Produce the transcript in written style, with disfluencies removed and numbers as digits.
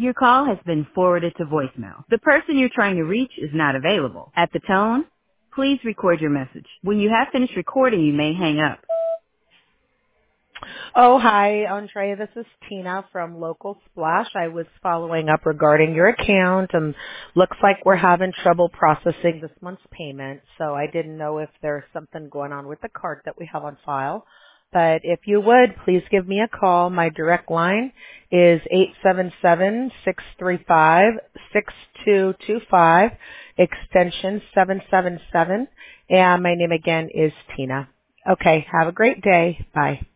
Your call has been forwarded to voicemail. The person you're trying to reach is not available. At the tone, please record your message. When you have finished recording, you may hang up. Oh, hi, Andrea. This is Tina from Local Splash. I was following up regarding your account, and looks like we're having trouble processing this month's payment. So I didn't know if there's something going on with the card that we have on file. But if you would, please give me a call. My direct line is 877-635-6225, extension 777. And my name again is Tina. Okay, have a great day. Bye.